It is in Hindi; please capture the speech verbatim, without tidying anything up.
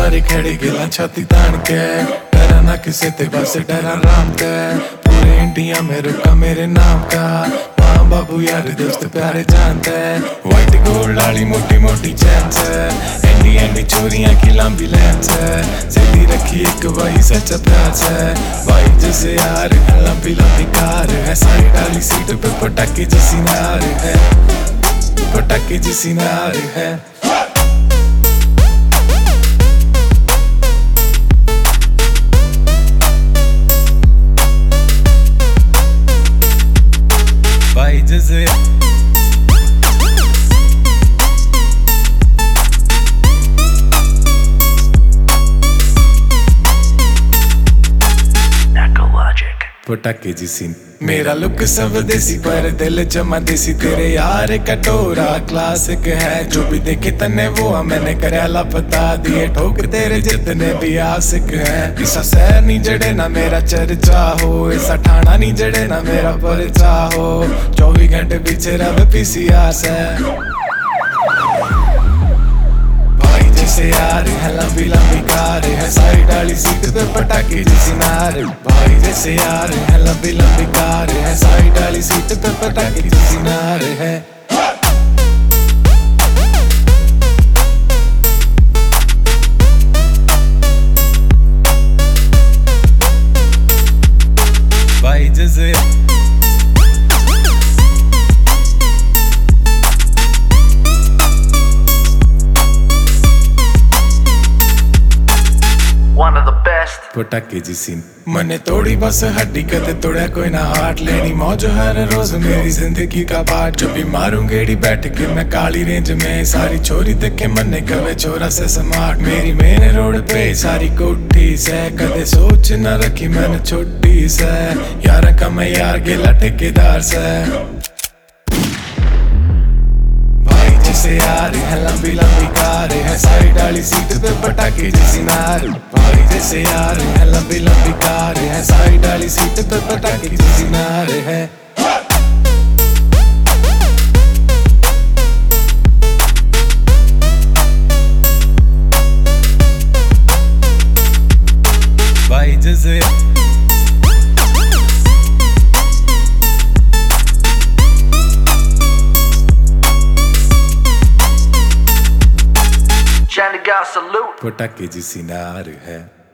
सारे खड़े गिला छाती तान के, डरा ना किसे ते बस डरा राम के। पूरे इंडिया में रुका मेरे नाम का, माँ बाबू यार दोस्त प्यारे जानते। व्हाइट गोल्ड वाली मोटी मोटी चैन से, एंडी एंडी चोरियां की लंबी लाइन से, सीधी रखी एक वही सच्चा प्यार से। भाई जैसे यार लंबी लंबी कार है, साइड वाली सीट पे पटाखे जैसी नार है, पटाखे जैसी नार है। भाई जैसे पटाखे जिसी मेरा लुक सब देसी पर दिल जमा देसी। तेरे यार कटोरा क्लासिक है, जो भी देखे तने वो मैंने करेला बता दिए। ठोक तेरे जितने भी आशिक है, इसा शहर नहीं जड़े ना मेरा चर्चा हो, ऐसा ठाना नहीं जड़े ना मेरा परिचा हो। चौबीस घंटे पीछे रवे पीसीआर से। जैसे यार है लंबी लंबी कार है, साइड वाली सीट पे पटाखे जैसी नार। भाई जैसे यार है लंबी लंबी कार है, साइड वाली सीट पे पटाखे जैसी नार है। भाई जैसे पटाखे जिसी मने तोड़ी बस हड्डी कदे तोड़ा कोई ना हार्ट। लेनी मौज हर रोज मेरी जिंदगी का पार्ट, जो भी मारूं गेड़ी बैठ के मैं काली रेंज में। सारी छोरी देखे मने कवे छोरा से स्मार्ट, मेरी मेन रोड पे सारी कोठी से। कदे सोच न रखी मैंने छोटी से, यार का मैं यार गेला ठेकेदार से। जैसे यार है लंबी लंबी कार है, साइड वाली सीट पे पटाखे जैसी नार। भाई जैसे यार है लंबी लंबी कार है, साइड वाली सीट पे पटाखे जैसी नार है। भाई जैसे पटाखे जिसी नार है।